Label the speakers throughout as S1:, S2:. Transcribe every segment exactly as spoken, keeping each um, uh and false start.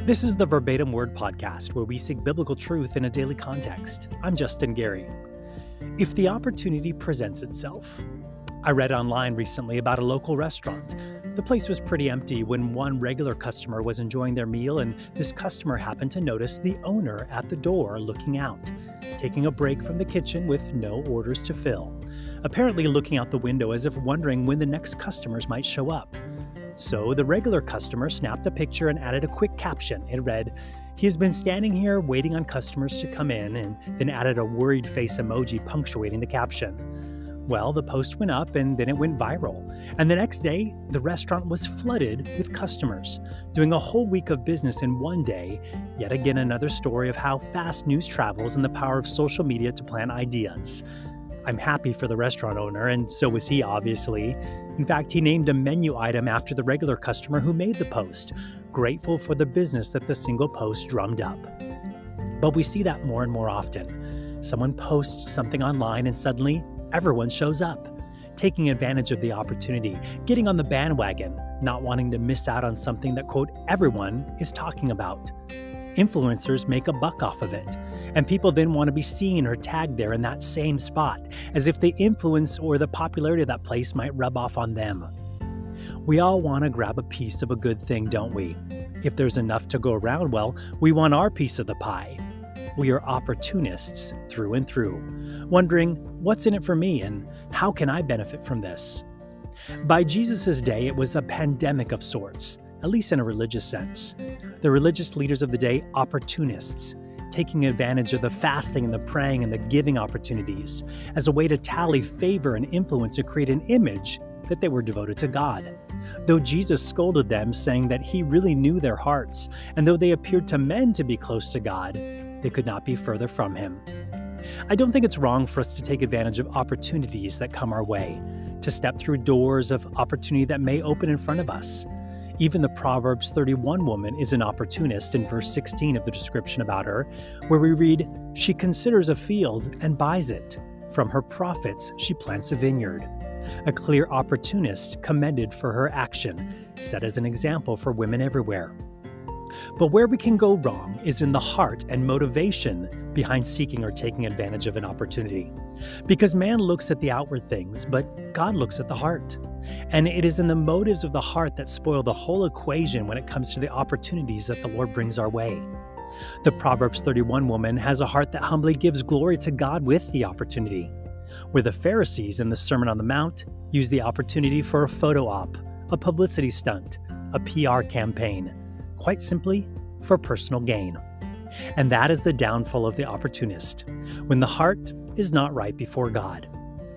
S1: This is the Verbatim Word Podcast, where we seek biblical truth in a daily context. I'm Justin Gary. If the opportunity presents itself. I read online recently about a local restaurant. The place was pretty empty when one regular customer was enjoying their meal, and this customer happened to notice the owner at the door looking out, taking a break from the kitchen with no orders to fill, apparently looking out the window as if wondering when the next customers might show up. So the regular customer snapped a picture and added a quick caption. It read, "He has been standing here waiting on customers to come in," and then added a worried face emoji punctuating the caption. Well, the post went up and then it went viral. And the next day, the restaurant was flooded with customers, doing a whole week of business in one day. Yet again, another story of how fast news travels and the power of social media to plant ideas. I'm happy for the restaurant owner, and so was he, obviously. In fact, he named a menu item after the regular customer who made the post, grateful for the business that the single post drummed up. But we see that more and more often. Someone posts something online and suddenly everyone shows up, taking advantage of the opportunity, getting on the bandwagon, not wanting to miss out on something that, quote, everyone is talking about. Influencers make a buck off of it, and people then want to be seen or tagged there in that same spot, as if the influence or the popularity of that place might rub off on them. We all want to grab a piece of a good thing, don't we? If there's enough to go around, well, we want our piece of the pie. We are opportunists through and through, wondering what's in it for me and how can I benefit from this? By Jesus' day, it was a pandemic of sorts, at least in a religious sense. The religious leaders of the day, opportunists, taking advantage of the fasting and the praying and the giving opportunities as a way to tally favor and influence to create an image that they were devoted to God. Though Jesus scolded them, saying that he really knew their hearts, and though they appeared to men to be close to God, they could not be further from him. I don't think it's wrong for us to take advantage of opportunities that come our way, to step through doors of opportunity that may open in front of us. Even the Proverbs thirty-one woman is an opportunist in verse sixteen of the description about her, where we read, "She considers a field and buys it. From her profits she plants a vineyard." A clear opportunist commended for her action, set as an example for women everywhere. But where we can go wrong is in the heart and motivation behind seeking or taking advantage of an opportunity. Because man looks at the outward things, but God looks at the heart. And it is in the motives of the heart that spoil the whole equation when it comes to the opportunities that the Lord brings our way. The Proverbs thirty-one woman has a heart that humbly gives glory to God with the opportunity, where the Pharisees in the Sermon on the Mount use the opportunity for a photo op, a publicity stunt, a P R campaign, quite simply, for personal gain. And that is the downfall of the opportunist, when the heart is not right before God.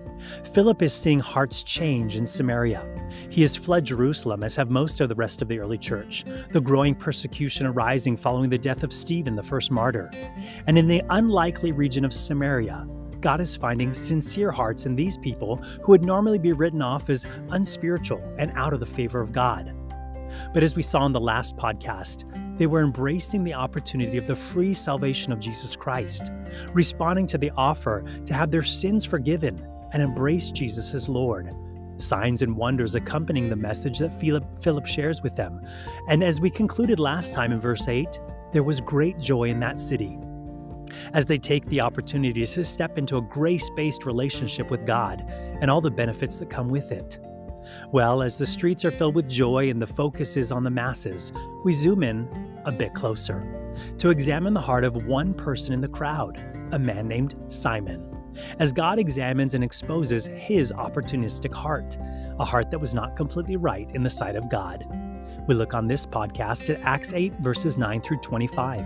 S1: Philip is seeing hearts change in Samaria. He has fled Jerusalem, as have most of the rest of the early church, the growing persecution arising following the death of Stephen, the first martyr. And in the unlikely region of Samaria, God is finding sincere hearts in these people who would normally be written off as unspiritual and out of the favor of God. But as we saw in the last podcast, they were embracing the opportunity of the free salvation of Jesus Christ, responding to the offer to have their sins forgiven and embrace Jesus as Lord. Signs and wonders accompanying the message that Philip, Philip shares with them. And as we concluded last time in verse eight, there was great joy in that city as they take the opportunity to step into a grace-based relationship with God and all the benefits that come with it. Well, as the streets are filled with joy and the focus is on the masses, we zoom in a bit closer to examine the heart of one person in the crowd, a man named Simon, as God examines and exposes his opportunistic heart, a heart that was not completely right in the sight of God. We look on this podcast at Acts eight, verses nine through twenty-five.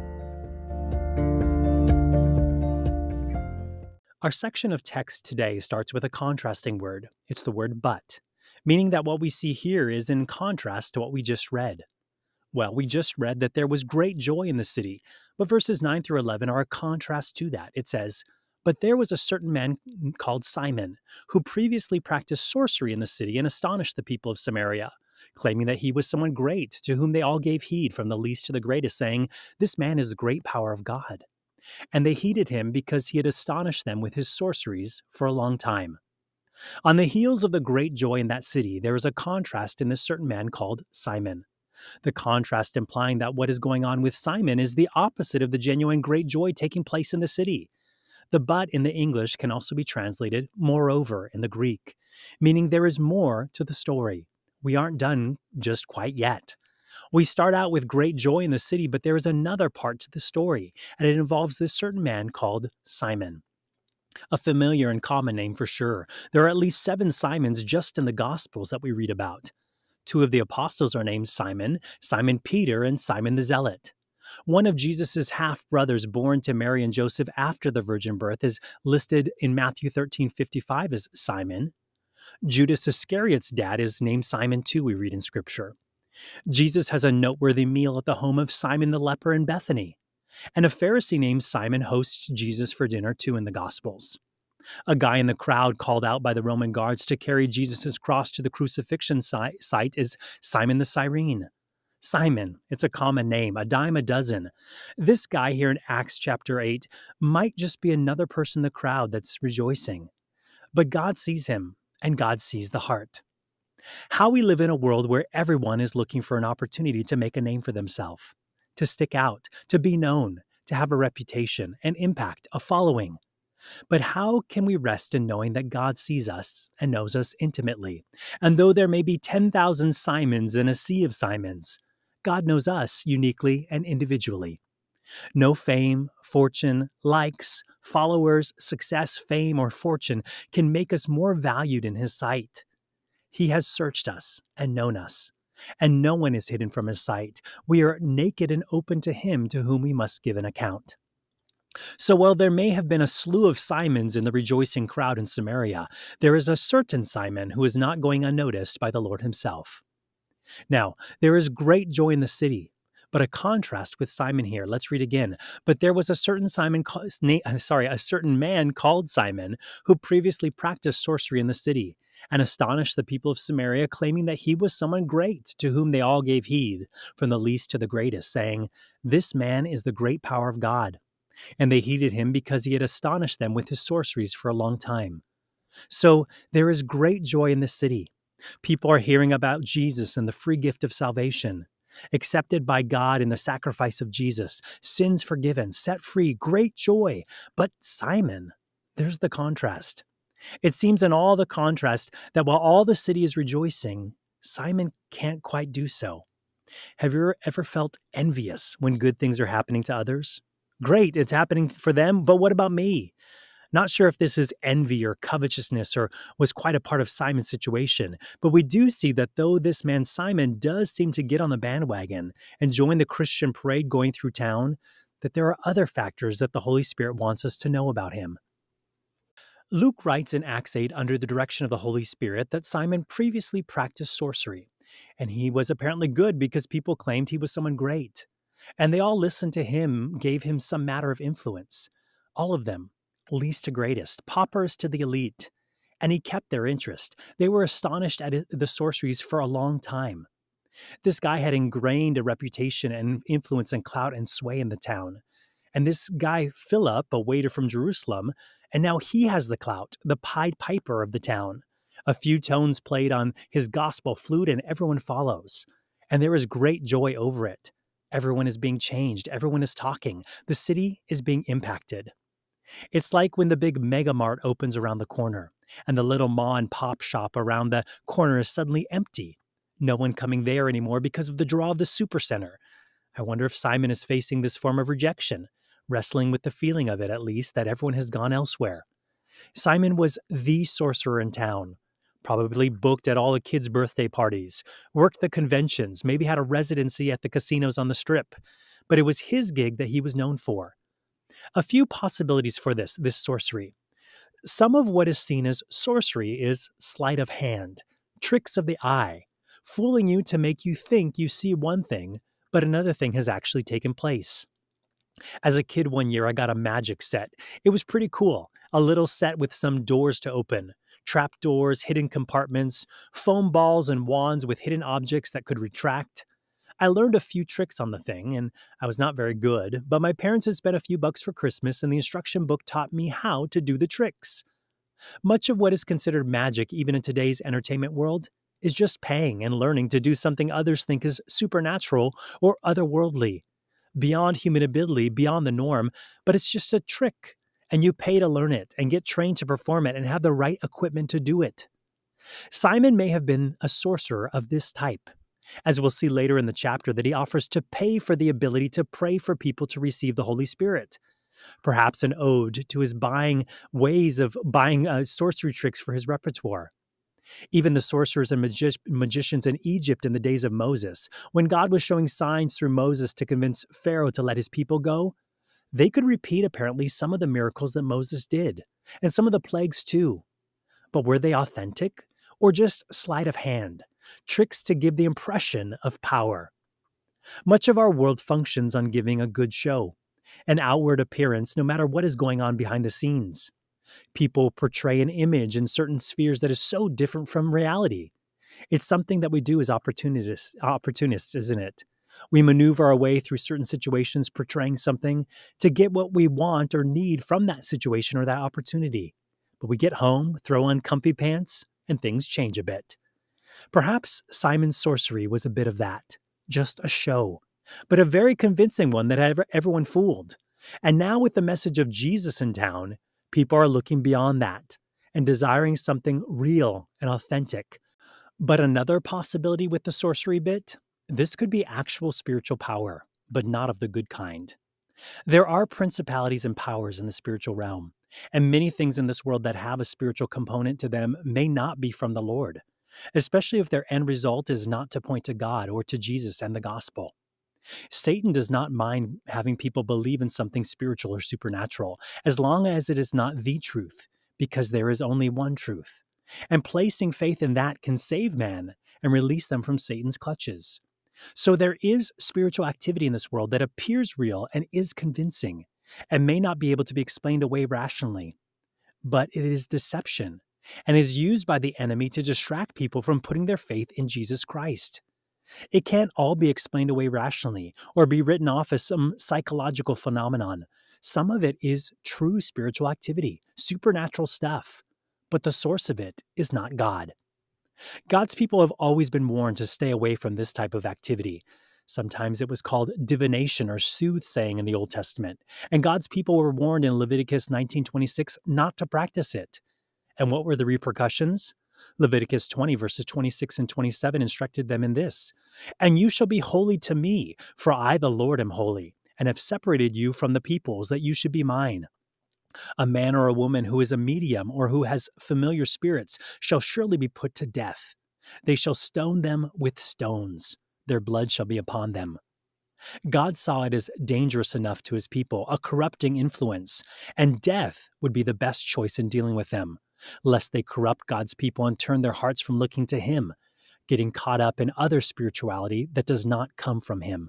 S1: Our section of text today starts with a contrasting word. It's the word but, meaning that what we see here is in contrast to what we just read. Well, we just read that there was great joy in the city, but verses nine through eleven are a contrast to that. It says, "But there was a certain man called Simon, who previously practiced sorcery in the city and astonished the people of Samaria, claiming that he was someone great, to whom they all gave heed, from the least to the greatest, saying, 'This man is the great power of God.' And they heeded him because he had astonished them with his sorceries for a long time." On the heels of the great joy in that city, there is a contrast in this certain man called Simon. The contrast implying that what is going on with Simon is the opposite of the genuine great joy taking place in the city. The but in the English can also be translated moreover in the Greek, meaning there is more to the story. We aren't done just quite yet. We start out with great joy in the city, but there is another part to the story, and it involves this certain man called Simon. A familiar and common name for sure. There are at least seven Simons just in the Gospels that we read about. Two of the apostles are named Simon, Simon Peter and Simon the Zealot. One of Jesus' half-brothers born to Mary and Joseph after the virgin birth is listed in Matthew thirteen fifty-five as Simon. Judas Iscariot's dad is named Simon too, we read in Scripture. Jesus has a noteworthy meal at the home of Simon the leper in Bethany. And a Pharisee named Simon hosts Jesus for dinner too in the Gospels. A guy in the crowd called out by the Roman guards to carry Jesus' cross to the crucifixion site is Simon the Cyrene. Simon, it's a common name, a dime a dozen. This guy here in Acts chapter eight might just be another person in the crowd that's rejoicing. But God sees him, and God sees the heart. How we live in a world where everyone is looking for an opportunity to make a name for themselves, to stick out, to be known, to have a reputation, an impact, a following. But how can we rest in knowing that God sees us and knows us intimately? And though there may be ten thousand Simons in a sea of Simons, God knows us uniquely and individually. No fame, fortune, likes, followers, success, fame, or fortune can make us more valued in His sight. He has searched us and known us, and no one is hidden from His sight. We are naked and open to Him to whom we must give an account. So while there may have been a slew of Simons in the rejoicing crowd in Samaria, there is a certain Simon who is not going unnoticed by the Lord Himself. Now, there is great joy in the city, but a contrast with Simon here. Let's read again. But there was a certain Simon, sorry, a certain man called Simon who previously practiced sorcery in the city and astonished the people of Samaria, claiming that he was someone great, to whom they all gave heed, from the least to the greatest, saying, "This man is the great power of God." And they heeded him because he had astonished them with his sorceries for a long time. So there is great joy in the city. People are hearing about Jesus and the free gift of salvation, accepted by God in the sacrifice of Jesus, sins forgiven, set free, great joy. But Simon, there's the contrast. It seems in all the contrast that while all the city is rejoicing, Simon can't quite do so. Have you ever felt envious when good things are happening to others? Great, it's happening for them, but what about me? Not sure if this is envy or covetousness or was quite a part of Simon's situation, but we do see that though this man Simon does seem to get on the bandwagon and join the Christian parade going through town, that there are other factors that the Holy Spirit wants us to know about him. Luke writes in Acts eight under the direction of the Holy Spirit that Simon previously practiced sorcery, and he was apparently good because people claimed he was someone great. And they all listened to him, gave him some matter of influence. All of them, least to greatest, paupers to the elite. And he kept their interest. They were astonished at the sorceries for a long time. This guy had ingrained a reputation and influence and clout and sway in the town. And this guy, Philip, a waiter from Jerusalem, and now he has the clout, the Pied Piper of the town. A few tones played on his gospel flute and everyone follows. And there is great joy over it. Everyone is being changed. Everyone is talking. The city is being impacted. It's like when the big mega mart opens around the corner and the little ma and pop shop around the corner is suddenly empty. No one coming there anymore because of the draw of the supercenter. I wonder if Simon is facing this form of rejection, wrestling with the feeling of it at least that everyone has gone elsewhere. Simon was the sorcerer in town. Probably booked at all the kids' birthday parties, worked the conventions, maybe had a residency at the casinos on the Strip. But it was his gig that he was known for. A few possibilities for this, this sorcery. Some of what is seen as sorcery is sleight of hand, tricks of the eye, fooling you to make you think you see one thing, but another thing has actually taken place. As a kid one year, I got a magic set. It was pretty cool. A little set with some doors to open. Trap doors, hidden compartments, foam balls and wands with hidden objects that could retract. I learned a few tricks on the thing, and I was not very good, but my parents had spent a few bucks for Christmas, and the instruction book taught me how to do the tricks. Much of what is considered magic, even in today's entertainment world, is just paying and learning to do something others think is supernatural or otherworldly, beyond human ability, beyond the norm, but it's just a trick. And you pay to learn it and get trained to perform it and have the right equipment to do it. Simon may have been a sorcerer of this type, as we'll see later in the chapter that he offers to pay for the ability to pray for people to receive the Holy Spirit. Perhaps an ode to his buying ways of buying uh, sorcery tricks for his repertoire. Even the sorcerers and magi- magicians in Egypt in the days of Moses, when God was showing signs through Moses to convince Pharaoh to let his people go, they could repeat apparently some of the miracles that Moses did, and some of the plagues too. But were they authentic, or just sleight of hand, tricks to give the impression of power? Much of our world functions on giving a good show, an outward appearance no matter what is going on behind the scenes. People portray an image in certain spheres that is so different from reality. It's something that we do as opportunists, opportunists, isn't it? We maneuver our way through certain situations portraying something to get what we want or need from that situation or that opportunity. But we get home, throw on comfy pants, and things change a bit. Perhaps Simon's sorcery was a bit of that, just a show, but a very convincing one that had everyone fooled. And now with the message of Jesus in town, people are looking beyond that and desiring something real and authentic. But another possibility with the sorcery bit, this could be actual spiritual power, but not of the good kind. There are principalities and powers in the spiritual realm, and many things in this world that have a spiritual component to them may not be from the Lord, especially if their end result is not to point to God or to Jesus and the gospel. Satan does not mind having people believe in something spiritual or supernatural, as long as it is not the truth, because there is only one truth. And placing faith in that can save man and release them from Satan's clutches. So there is spiritual activity in this world that appears real and is convincing, and may not be able to be explained away rationally. But it is deception, and is used by the enemy to distract people from putting their faith in Jesus Christ. It can't all be explained away rationally or be written off as some psychological phenomenon. Some of it is true spiritual activity, supernatural stuff, but the source of it is not God. God's people have always been warned to stay away from this type of activity. Sometimes it was called divination or soothsaying in the Old Testament, and God's people were warned in Leviticus nineteen twenty-six not to practice it. And what were the repercussions? Leviticus twenty verses twenty-six and twenty-seven instructed them in this: "And you shall be holy to me, for I the Lord am holy, and have separated you from the peoples, that you should be mine. A man or a woman who is a medium or who has familiar spirits shall surely be put to death. They shall stone them with stones. Their blood shall be upon them." God saw it as dangerous enough to his people, a corrupting influence, and death would be the best choice in dealing with them, lest they corrupt God's people and turn their hearts from looking to him, getting caught up in other spirituality that does not come from him.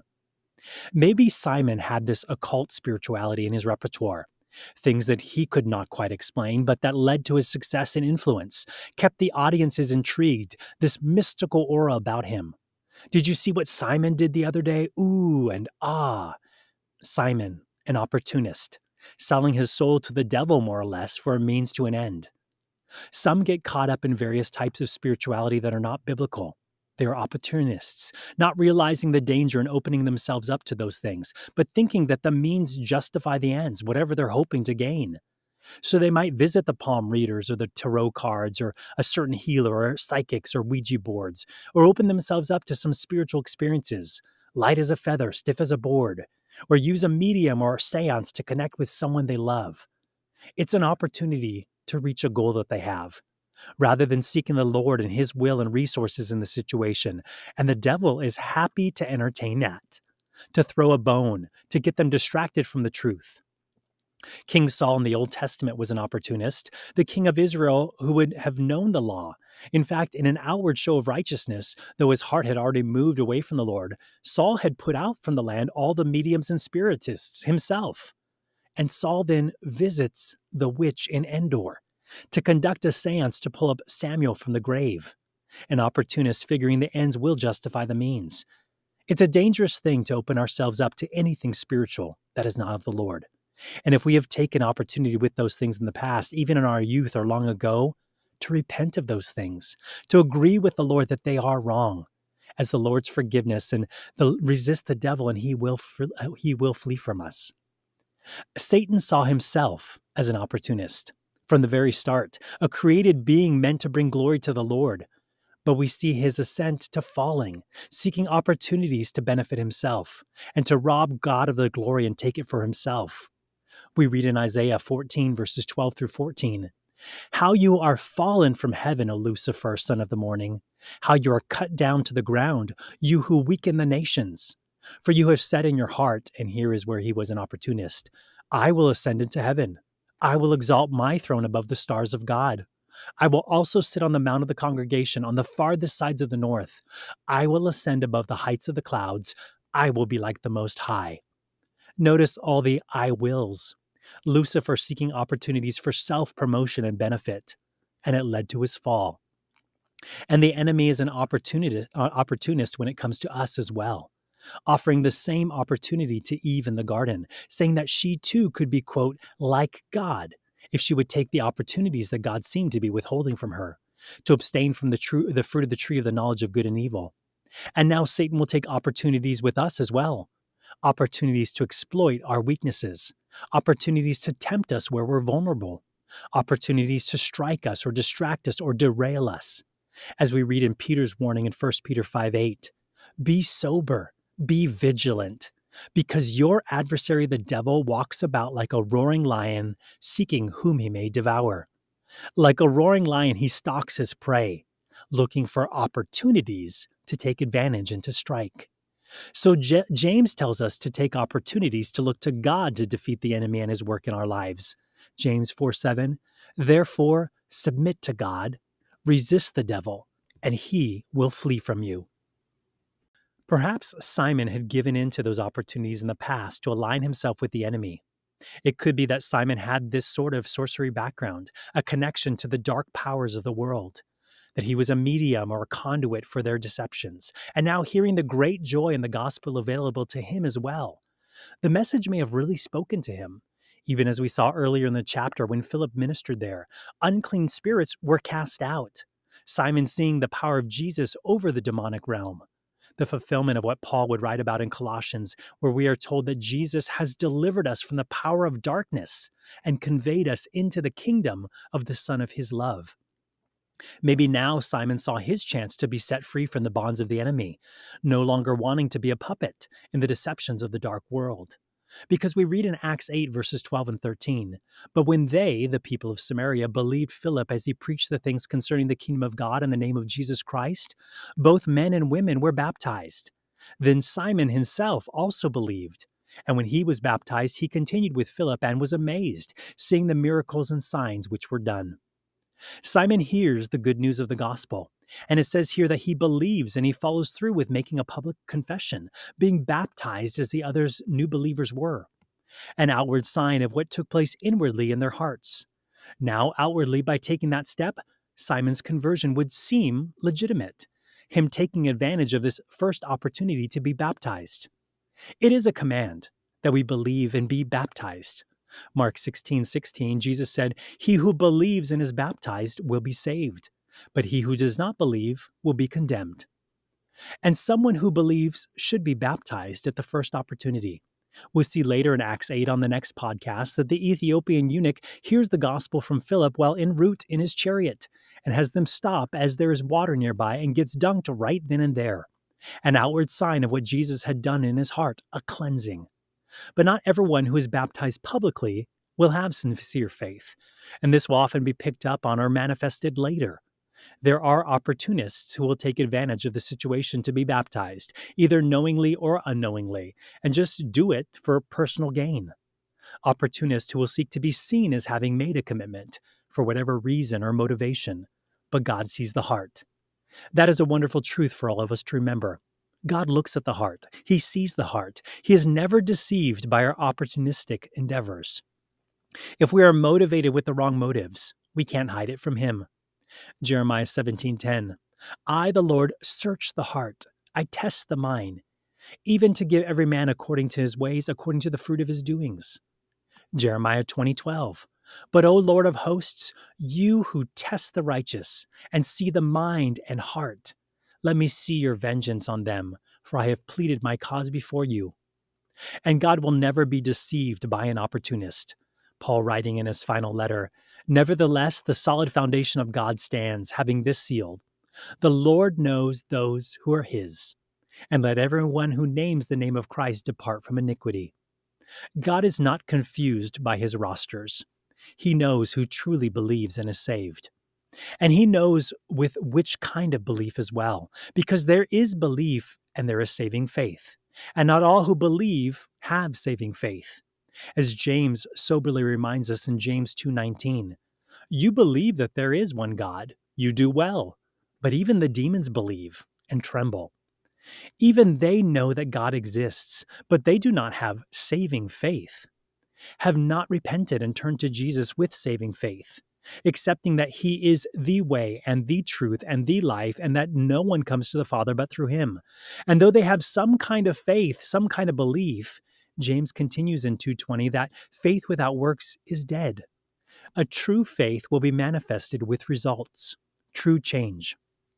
S1: Maybe Simon had this occult spirituality in his repertoire, things that he could not quite explain, but that led to his success and influence, kept the audiences intrigued, this mystical aura about him. Did you see what Simon did the other day? Ooh and ah. Simon, an opportunist, selling his soul to the devil more or less for a means to an end. Some get caught up in various types of spirituality that are not biblical. They are opportunists, not realizing the danger and opening themselves up to those things, but thinking that the means justify the ends, whatever they're hoping to gain. So they might visit the palm readers or the tarot cards or a certain healer or psychics or Ouija boards, or open themselves up to some spiritual experiences, light as a feather, stiff as a board, or use a medium or a seance to connect with someone they love. It's an opportunity to reach a goal that they have, rather than seeking the Lord and his will and resources in the situation. And the devil is happy to entertain that, to throw a bone, to get them distracted from the truth. King Saul in the Old Testament was an opportunist, the king of Israel who would have known the law. In fact, in an outward show of righteousness, though his heart had already moved away from the Lord, Saul had put out from the land all the mediums and spiritists himself. And Saul then visits the witch in Endor to conduct a seance to pull up Samuel from the grave. An opportunist figuring the ends will justify the means. It's a dangerous thing to open ourselves up to anything spiritual that is not of the Lord. And if we have taken opportunity with those things in the past, even in our youth or long ago, to repent of those things, to agree with the Lord that they are wrong, as the Lord's forgiveness, and the, resist the devil, and he will he will flee from us. Satan saw himself as an opportunist from the very start, a created being meant to bring glory to the Lord. But we see his ascent to falling, seeking opportunities to benefit himself and to rob God of the glory and take it for himself. We read in Isaiah fourteen, verses twelve through fourteen, "How you are fallen from heaven, O Lucifer, son of the morning! How you are cut down to the ground, you who weaken the nations! For you have said in your heart," and here is where he was an opportunist, "I will ascend into heaven. I will exalt my throne above the stars of God. I will also sit on the mount of the congregation on the farthest sides of the north. I will ascend above the heights of the clouds. I will be like the Most High." Notice all the "I wills." Lucifer seeking opportunities for self-promotion and benefit, and it led to his fall. And the enemy is an opportunist, uh, opportunist when it comes to us as well, offering the same opportunity to Eve in the garden, saying that she too could be, quote, like God, if she would take the opportunities that God seemed to be withholding from her, to abstain from the, true, the fruit of the tree of the knowledge of good and evil. And now Satan will take opportunities with us as well, opportunities to exploit our weaknesses, opportunities to tempt us where we're vulnerable, opportunities to strike us or distract us or derail us. As we read in Peter's warning in First Peter five eight, "Be sober, be vigilant, because your adversary the devil walks about like a roaring lion, seeking whom he may devour." Like a roaring lion, he stalks his prey, looking for opportunities to take advantage and to strike. So J- James tells us to take opportunities to look to God to defeat the enemy and his work in our lives. James four seven, "Therefore submit to God, resist the devil, and he will flee from you." Perhaps Simon had given in to those opportunities in the past to align himself with the enemy. It could be that Simon had this sort of sorcery background, a connection to the dark powers of the world, that he was a medium or a conduit for their deceptions, and now hearing the great joy in the gospel available to him as well. The message may have really spoken to him. Even as we saw earlier in the chapter when Philip ministered there, unclean spirits were cast out. Simon seeing the power of Jesus over the demonic realm. The fulfillment of what Paul would write about in Colossians, where we are told that Jesus has delivered us from the power of darkness and conveyed us into the kingdom of the Son of his love. Maybe now Simon saw his chance to be set free from the bonds of the enemy, no longer wanting to be a puppet in the deceptions of the dark world. Because we read in Acts eight, verses twelve and thirteen, "But when they, the people of Samaria, believed Philip as he preached the things concerning the kingdom of God in the name of Jesus Christ, both men and women were baptized. Then Simon himself also believed. And when he was baptized, he continued with Philip and was amazed, seeing the miracles and signs which were done." Simon hears the good news of the gospel, and it says here that he believes and he follows through with making a public confession, being baptized as the others new believers were, an outward sign of what took place inwardly in their hearts. Now, outwardly, by taking that step, Simon's conversion would seem legitimate, him taking advantage of this first opportunity to be baptized. It is a command that we believe and be baptized. Mark sixteen sixteen, Jesus said, "He who believes and is baptized will be saved, but he who does not believe will be condemned." And someone who believes should be baptized at the first opportunity. We'll see later in Acts eight on the next podcast that the Ethiopian eunuch hears the gospel from Philip while en route in his chariot and has them stop as there is water nearby and gets dunked right then and there. An outward sign of what Jesus had done in his heart, a cleansing. But not everyone who is baptized publicly will have sincere faith, and this will often be picked up on or manifested later. There are opportunists who will take advantage of the situation to be baptized, either knowingly or unknowingly, and just do it for personal gain. Opportunists who will seek to be seen as having made a commitment, for whatever reason or motivation, but God sees the heart. That is a wonderful truth for all of us to remember. God looks at the heart. He sees the heart. He is never deceived by our opportunistic endeavors. If we are motivated with the wrong motives, we can't hide it from him. Jeremiah seventeen ten, "I, the Lord, search the heart. I test the mind, even to give every man according to his ways, according to the fruit of his doings." Jeremiah twenty twelve. But, O Lord of hosts, you who test the righteous and see the mind and heart, let me see your vengeance on them, for I have pleaded my cause before you. And God will never be deceived by an opportunist. Paul writing in his final letter, nevertheless, the solid foundation of God stands, having this seal: the Lord knows those who are his, and let everyone who names the name of Christ depart from iniquity. God is not confused by his rosters. He knows who truly believes and is saved. And he knows with which kind of belief as well, because there is belief and there is saving faith. And not all who believe have saving faith. As James soberly reminds us in James two nineteen, you believe that there is one God, you do well, but even the demons believe and tremble. Even they know that God exists, but they do not have saving faith, have not repented and turned to Jesus with saving faith, accepting that he is the way and the truth and the life, and that no one comes to the Father but through him. And though they have some kind of faith, some kind of belief, James continues in two twenty that faith without works is dead. A true faith will be manifested with results, true change.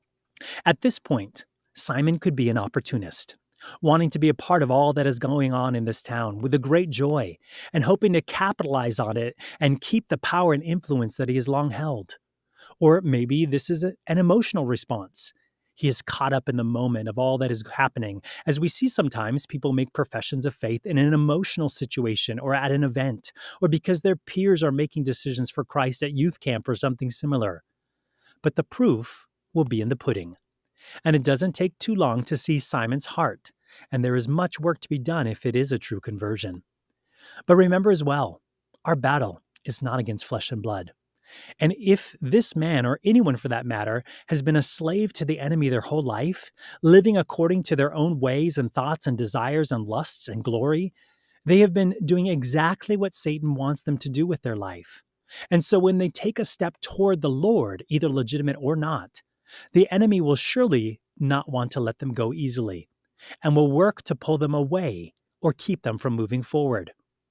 S1: At this point, Simon could be an opportunist, wanting to be a part of all that is going on in this town with a great joy and hoping to capitalize on it and keep the power and influence that he has long held. Or maybe this is a, an emotional response. He is caught up in the moment of all that is happening, as we see sometimes people make professions of faith in an emotional situation or at an event, or because their peers are making decisions for Christ at youth camp or something similar. But the proof will be in the pudding. And it doesn't take too long to see Simon's heart, and there is much work to be done if it is a true conversion. But remember as well, our battle is not against flesh and blood. And if this man, or anyone for that matter, has been a slave to the enemy their whole life, living according to their own ways and thoughts and desires and lusts and glory, they have been doing exactly what Satan wants them to do with their life. And so when they take a step toward the Lord, either legitimate or not, the enemy will surely not want to let them go easily, and will work to pull them away or keep them from moving forward.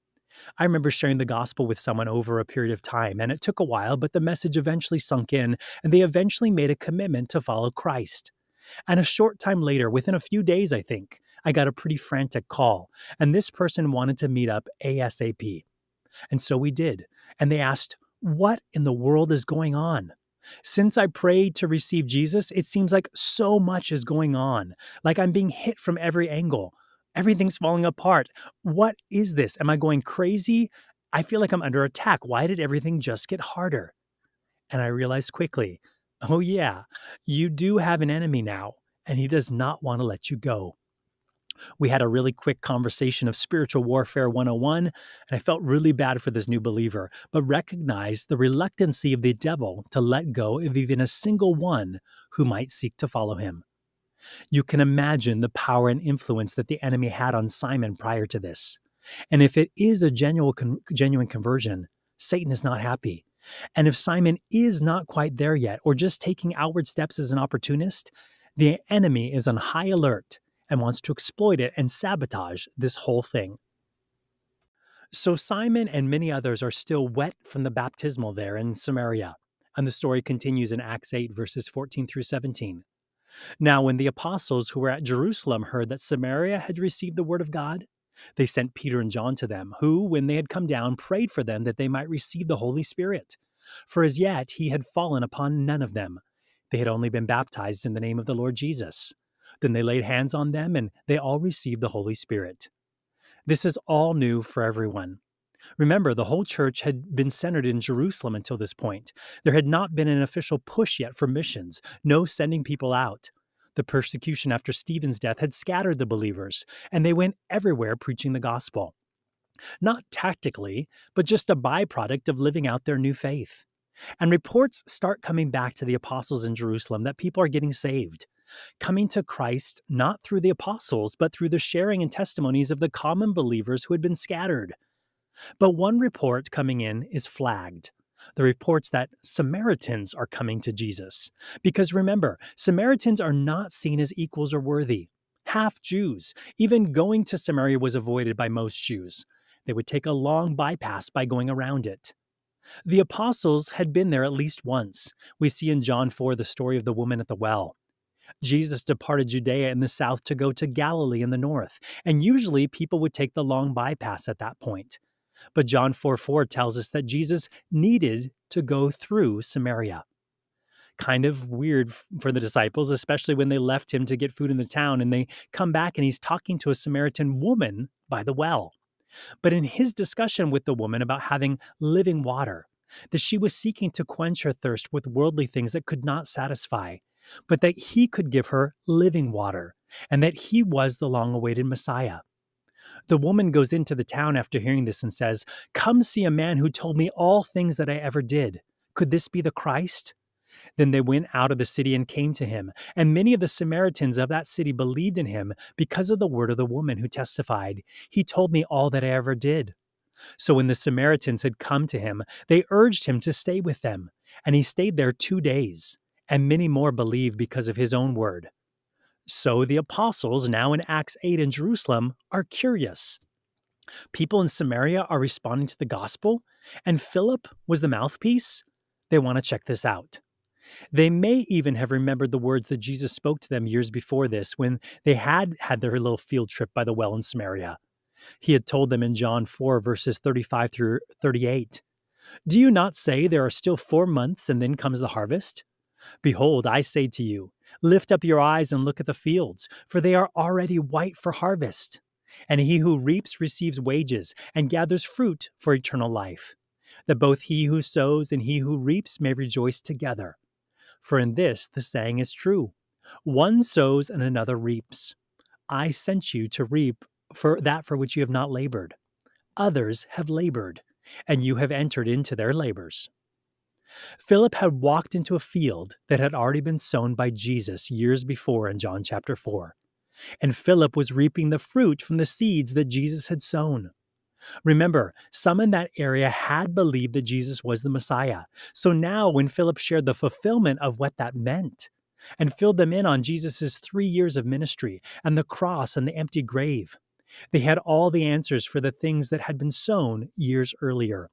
S1: I remember sharing the gospel with someone over a period of time, and it took a while, but the message eventually sunk in, and they eventually made a commitment to follow Christ. And a short time later, within a few days, I think, I got a pretty frantic call, and this person wanted to meet up ASAP. And so we did, and they asked, what in the world is going on? Since I prayed to receive Jesus, it seems like so much is going on, like I'm being hit from every angle. Everything's falling apart. What is this? Am I going crazy? I feel like I'm under attack. Why did everything just get harder? And I realized quickly, oh yeah, you do have an enemy now, and he does not want to let you go. We had a really quick conversation of spiritual warfare one oh one, and I felt really bad for this new believer, but recognized the reluctancy of the devil to let go of even a single one who might seek to follow him. You can imagine the power and influence that the enemy had on Simon prior to this. And if it is a genuine, con- genuine conversion, Satan is not happy. And if Simon is not quite there yet, or just taking outward steps as an opportunist, the enemy is on high alert and wants to exploit it and sabotage this whole thing. So Simon and many others are still wet from the baptismal there in Samaria. And the story continues in Acts eight, verses fourteen through seventeen. Now, when the apostles who were at Jerusalem heard that Samaria had received the word of God, they sent Peter and John to them, who, when they had come down, prayed for them that they might receive the Holy Spirit. For as yet he had fallen upon none of them. They had only been baptized in the name of the Lord Jesus. Then they laid hands on them, and they all received the Holy Spirit. This is all new for everyone. Remember, the whole church had been centered in Jerusalem until this point. There had not been an official push yet for missions, no sending people out. The persecution after Stephen's death had scattered the believers, and they went everywhere preaching the gospel. Not tactically, but just a byproduct of living out their new faith. And reports start coming back to the apostles in Jerusalem that people are getting saved, coming to Christ not through the apostles, but through the sharing and testimonies of the common believers who had been scattered. But one report coming in is flagged. The reports that Samaritans are coming to Jesus. Because remember, Samaritans are not seen as equals or worthy. Half Jews. Even going to Samaria was avoided by most Jews. They would take a long bypass by going around it. The apostles had been there at least once. We see in John four the story of the woman at the well. Jesus departed Judea in the south to go to Galilee in the north, and usually people would take the long bypass at that point. But John four four tells us that Jesus needed to go through Samaria. Kind of weird for the disciples, especially when they left him to get food in the town and they come back and he's talking to a Samaritan woman by the well. But in his discussion with the woman about having living water, that she was seeking to quench her thirst with worldly things that could not satisfy, but that he could give her living water, and that he was the long-awaited Messiah. The woman goes into the town after hearing this and says, "Come see a man who told me all things that I ever did. Could this be the Christ?" Then they went out of the city and came to him, and many of the Samaritans of that city believed in him because of the word of the woman who testified, "He told me all that I ever did." So when the Samaritans had come to him, they urged him to stay with them, and he stayed there two days, and many more believed because of his own word. So the apostles, now in Acts eight in Jerusalem, are curious. People in Samaria are responding to the gospel, and Philip was the mouthpiece. They want to check this out. They may even have remembered the words that Jesus spoke to them years before this when they had had their little field trip by the well in Samaria. He had told them in John four, verses thirty-five through thirty-eight, "Do you not say there are still four months and then comes the harvest? Behold, I say to you, lift up your eyes and look at the fields, for they are already white for harvest. And he who reaps receives wages and gathers fruit for eternal life, that both he who sows and he who reaps may rejoice together. For in this the saying is true, one sows and another reaps. I sent you to reap for that for which you have not labored. Others have labored, and you have entered into their labors." Philip had walked into a field that had already been sown by Jesus years before in John chapter four. And Philip was reaping the fruit from the seeds that Jesus had sown. Remember, some in that area had believed that Jesus was the Messiah. So now when Philip shared the fulfillment of what that meant and filled them in on Jesus' three years of ministry and the cross and the empty grave, they had all the answers for the things that had been sown years earlier.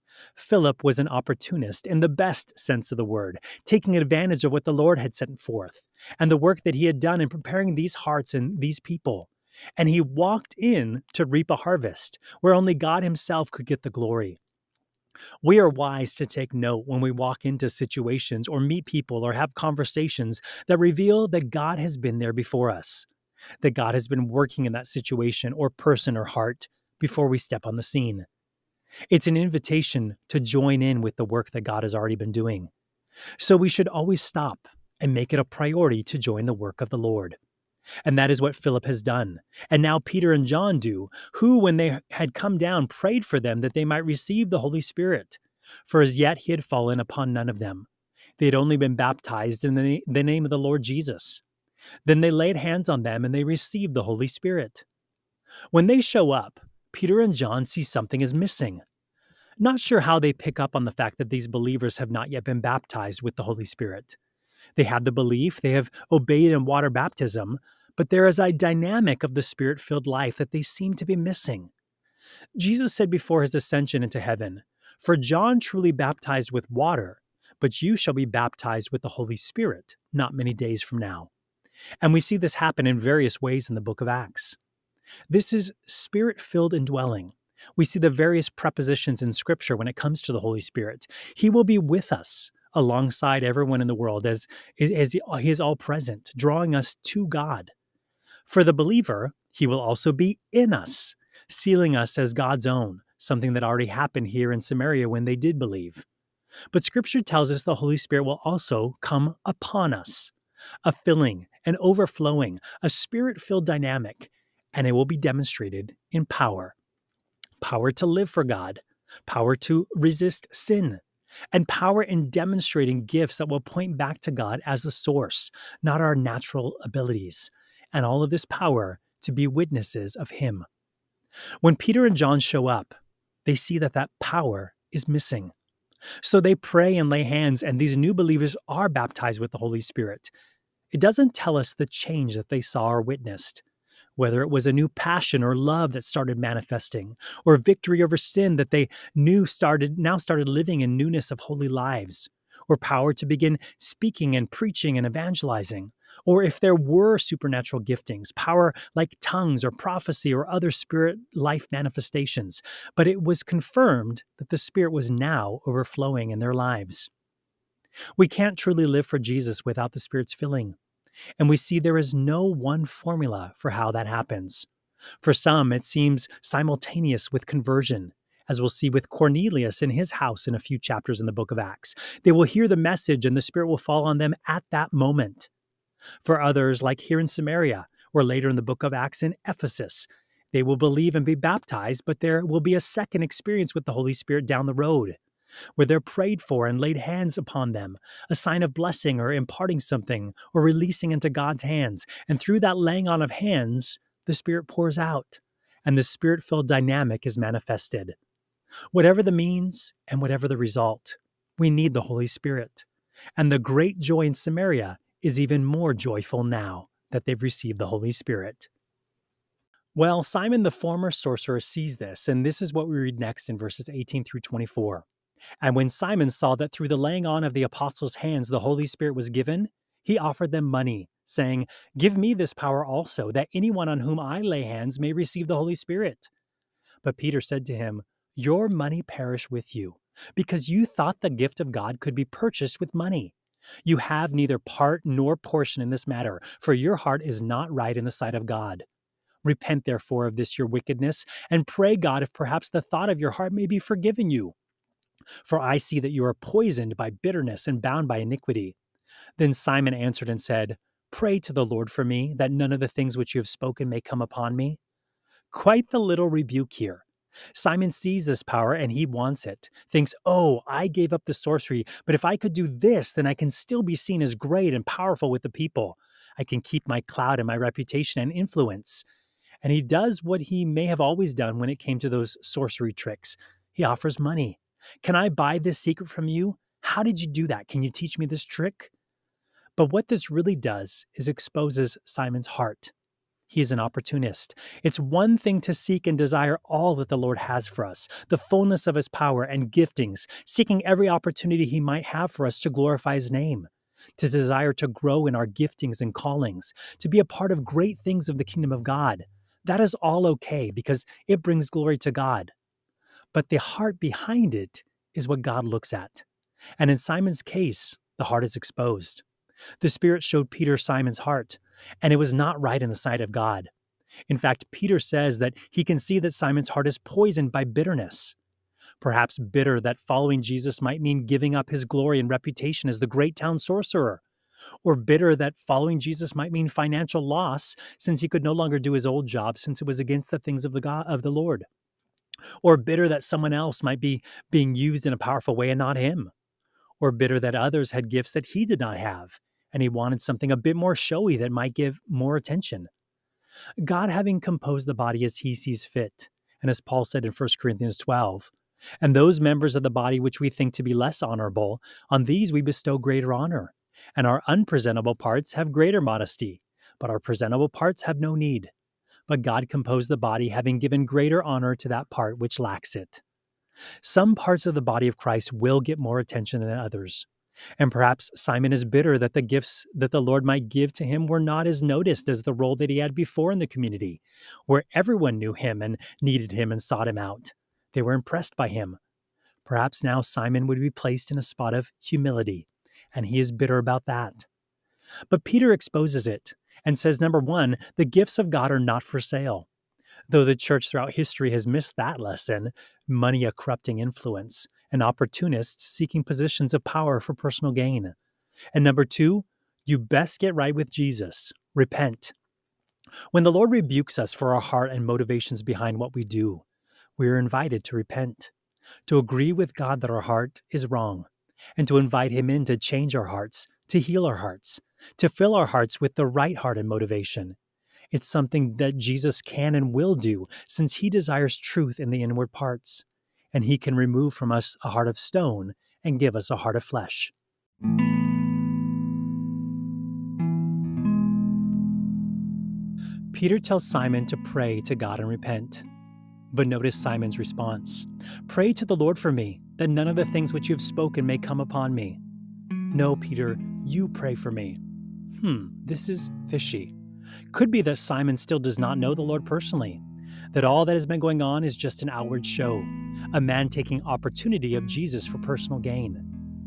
S1: Philip was an opportunist in the best sense of the word, taking advantage of what the Lord had sent forth and the work that he had done in preparing these hearts and these people. And he walked in to reap a harvest where only God himself could get the glory. We are wise to take note when we walk into situations or meet people or have conversations that reveal that God has been there before us, that God has been working in that situation or person or heart before we step on the scene. It's an invitation to join in with the work that God has already been doing. So we should always stop and make it a priority to join the work of the Lord. And that is what Philip has done. And now Peter and John do, who, when they had come down, prayed for them that they might receive the Holy Spirit. For as yet he had fallen upon none of them. They had only been baptized in the, the name of the Lord Jesus. Then they laid hands on them and they received the Holy Spirit. When they show up, Peter and John see something is missing. Not sure how they pick up on the fact that these believers have not yet been baptized with the Holy Spirit. They have the belief, they have obeyed in water baptism, but there is a dynamic of the Spirit-filled life that they seem to be missing. Jesus said before his ascension into heaven, "For John truly baptized with water, but you shall be baptized with the Holy Spirit not many days from now." And we see this happen in various ways in the book of Acts. This is Spirit-filled indwelling. We see the various prepositions in Scripture when it comes to the Holy Spirit. He will be with us alongside everyone in the world as, as he is all present, drawing us to God. For the believer, he will also be in us, sealing us as God's own, something that already happened here in Samaria when they did believe. But Scripture tells us the Holy Spirit will also come upon us, a filling, an overflowing, a Spirit-filled dynamic, and it will be demonstrated in power. Power to live for God, power to resist sin, and power in demonstrating gifts that will point back to God as the source, not our natural abilities, and all of this power to be witnesses of Him. When Peter and John show up, they see that that power is missing. So they pray and lay hands, and these new believers are baptized with the Holy Spirit. It doesn't tell us the change that they saw or witnessed. Whether it was a new passion or love that started manifesting, or victory over sin that they knew started now started living in newness of holy lives, or power to begin speaking and preaching and evangelizing, or if there were supernatural giftings, power like tongues or prophecy or other spirit life manifestations, but it was confirmed that the Spirit was now overflowing in their lives. We can't truly live for Jesus without the Spirit's filling. And we see there is no one formula for how that happens. For some, it seems simultaneous with conversion, as we'll see with Cornelius in his house in a few chapters in the book of Acts. They will hear the message and the Spirit will fall on them at that moment. For others, like here in Samaria, or later in the book of Acts in Ephesus, they will believe and be baptized, but there will be a second experience with the Holy Spirit down the road, where they're prayed for and laid hands upon them, a sign of blessing or imparting something or releasing into God's hands. And through that laying on of hands, the Spirit pours out and the Spirit-filled dynamic is manifested. Whatever the means and whatever the result, we need the Holy Spirit. And the great joy in Samaria is even more joyful now that they've received the Holy Spirit. Well, Simon the former sorcerer sees this, and this is what we read next in verses eighteen through twenty-four. And when Simon saw that through the laying on of the apostles' hands the Holy Spirit was given, he offered them money, saying, "Give me this power also, that anyone on whom I lay hands may receive the Holy Spirit." But Peter said to him, "Your money perish with you, because you thought the gift of God could be purchased with money. You have neither part nor portion in this matter, for your heart is not right in the sight of God. Repent therefore of this your wickedness, and pray God if perhaps the thought of your heart may be forgiven you. For I see that you are poisoned by bitterness and bound by iniquity." Then Simon answered and said, "Pray to the Lord for me, that none of the things which you have spoken may come upon me." Quite the little rebuke here. Simon sees this power and he wants it, thinks, "Oh, I gave up the sorcery, but if I could do this, then I can still be seen as great and powerful with the people. I can keep my clout and my reputation and influence." And he does what he may have always done when it came to those sorcery tricks. He offers money. "Can I buy this secret from you? How did you do that? Can you teach me this trick?" But what this really does is exposes Simon's heart. He is an opportunist. It's one thing to seek and desire all that the Lord has for us, the fullness of his power and giftings, seeking every opportunity he might have for us to glorify his name, to desire to grow in our giftings and callings, to be a part of great things of the kingdom of God. That is all okay because it brings glory to God. But the heart behind it is what God looks at. And in Simon's case, the heart is exposed. The Spirit showed Peter Simon's heart, and it was not right in the sight of God. In fact, Peter says that he can see that Simon's heart is poisoned by bitterness. Perhaps bitter that following Jesus might mean giving up his glory and reputation as the great town sorcerer, or bitter that following Jesus might mean financial loss since he could no longer do his old job since it was against the things of the God of the Lord. Or bitter that someone else might be being used in a powerful way and not him. Or bitter that others had gifts that he did not have, and he wanted something a bit more showy that might give more attention. God having composed the body as he sees fit, and as Paul said in First Corinthians twelve, "And those members of the body which we think to be less honorable, on these we bestow greater honor. And our unpresentable parts have greater modesty, but our presentable parts have no need. But God composed the body, having given greater honor to that part which lacks it." Some parts of the body of Christ will get more attention than others. And perhaps Simon is bitter that the gifts that the Lord might give to him were not as noticed as the role that he had before in the community, where everyone knew him and needed him and sought him out. They were impressed by him. Perhaps now Simon would be placed in a spot of humility, and he is bitter about that. But Peter exposes it and says, number one, the gifts of God are not for sale. Though the church throughout history has missed that lesson, money a corrupting influence, and opportunists seeking positions of power for personal gain. And number two, you best get right with Jesus. Repent. When the Lord rebukes us for our heart and motivations behind what we do, we are invited to repent, to agree with God that our heart is wrong, and to invite him in to change our hearts, to heal our hearts, to fill our hearts with the right heart and motivation. It's something that Jesus can and will do, since he desires truth in the inward parts, and he can remove from us a heart of stone and give us a heart of flesh. Peter tells Simon to pray to God and repent. But notice Simon's response. Pray to the Lord for me, that none of the things which you have spoken may come upon me. No, Peter, you pray for me. Hmm, this is fishy. Could be that Simon still does not know the Lord personally, that all that has been going on is just an outward show, a man taking opportunity of Jesus for personal gain.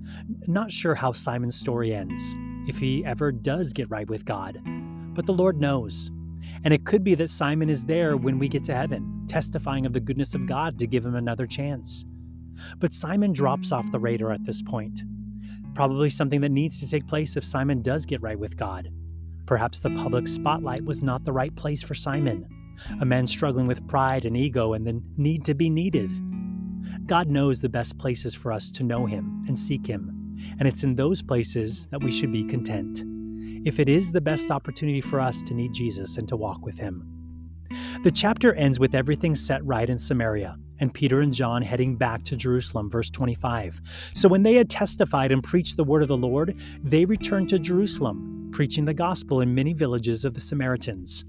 S1: Not sure how Simon's story ends, if he ever does get right with God, but the Lord knows. And it could be that Simon is there when we get to heaven, testifying of the goodness of God to give him another chance. But Simon drops off the radar at this point. Probably something that needs to take place if Simon does get right with God. Perhaps the public spotlight was not the right place for Simon, a man struggling with pride and ego and the need to be needed. God knows the best places for us to know Him and seek Him, and it's in those places that we should be content, if it is the best opportunity for us to need Jesus and to walk with Him. The chapter ends with everything set right in Samaria, and Peter and John heading back to Jerusalem, verse twenty-five. So when they had testified and preached the word of the Lord, they returned to Jerusalem, preaching the gospel in many villages of the Samaritans.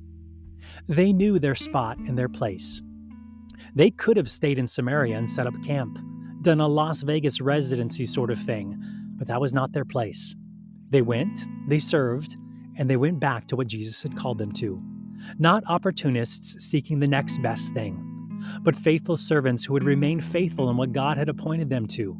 S1: They knew their spot and their place. They could have stayed in Samaria and set up camp, done a Las Vegas residency sort of thing, but that was not their place. They went, they served, and they went back to what Jesus had called them to. Not opportunists seeking the next best thing, but faithful servants who would remain faithful in what God had appointed them to.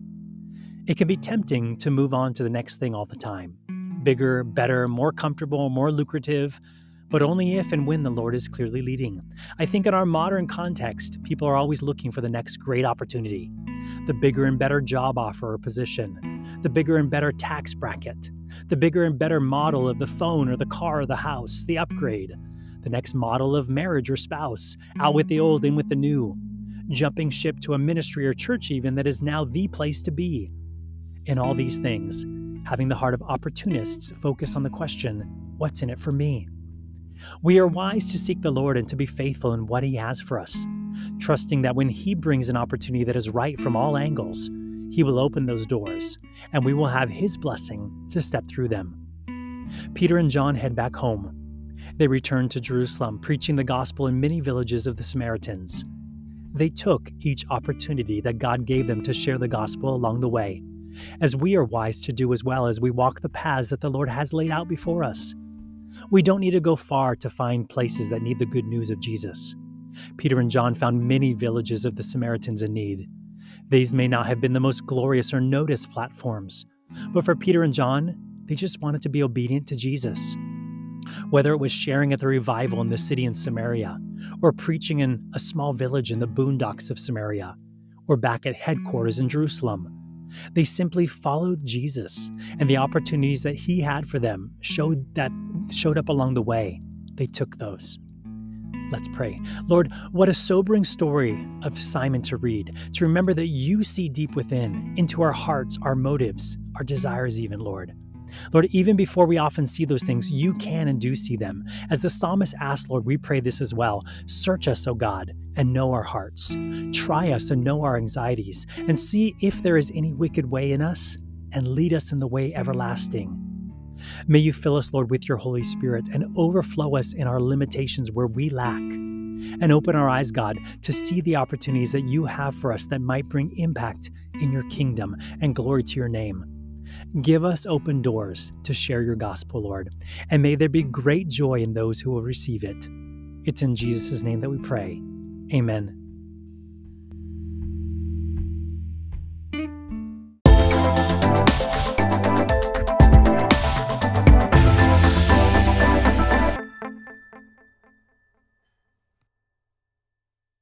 S1: It can be tempting to move on to the next thing all the time. Bigger, better, more comfortable, more lucrative, but only if and when the Lord is clearly leading. I think in our modern context, people are always looking for the next great opportunity, the bigger and better job offer or position, the bigger and better tax bracket, the bigger and better model of the phone or the car or the house, the upgrade, the next model of marriage or spouse, out with the old, in with the new, jumping ship to a ministry or church even that is now the place to be. In all these things, having the heart of opportunists focus on the question, what's in it for me? We are wise to seek the Lord and to be faithful in what He has for us, trusting that when He brings an opportunity that is right from all angles, He will open those doors, and we will have His blessing to step through them. Peter and John head back home. They returned to Jerusalem, preaching the gospel in many villages of the Samaritans. They took each opportunity that God gave them to share the gospel along the way, as we are wise to do as well as we walk the paths that the Lord has laid out before us. We don't need to go far to find places that need the good news of Jesus. Peter and John found many villages of the Samaritans in need. These may not have been the most glorious or noticed platforms, but for Peter and John, they just wanted to be obedient to Jesus. Whether it was sharing at the revival in the city in Samaria, or preaching in a small village in the boondocks of Samaria, or back at headquarters in Jerusalem, they simply followed Jesus, and the opportunities that He had for them showed that showed up along the way. They took those. Let's pray. Lord, what a sobering story of Simon to read, to remember that You see deep within, into our hearts, our motives, our desires even, Lord. Lord, even before we often see those things, You can and do see them. As the psalmist asked, Lord, we pray this as well. Search us, O God, and know our hearts. Try us and know our anxieties, and see if there is any wicked way in us, and lead us in the way everlasting. May You fill us, Lord, with Your Holy Spirit and overflow us in our limitations where we lack, and open our eyes, God, to see the opportunities that You have for us that might bring impact in Your kingdom and glory to Your name. Give us open doors to share Your gospel, Lord, and may there be great joy in those who will receive it. It's in Jesus' name that we pray. Amen.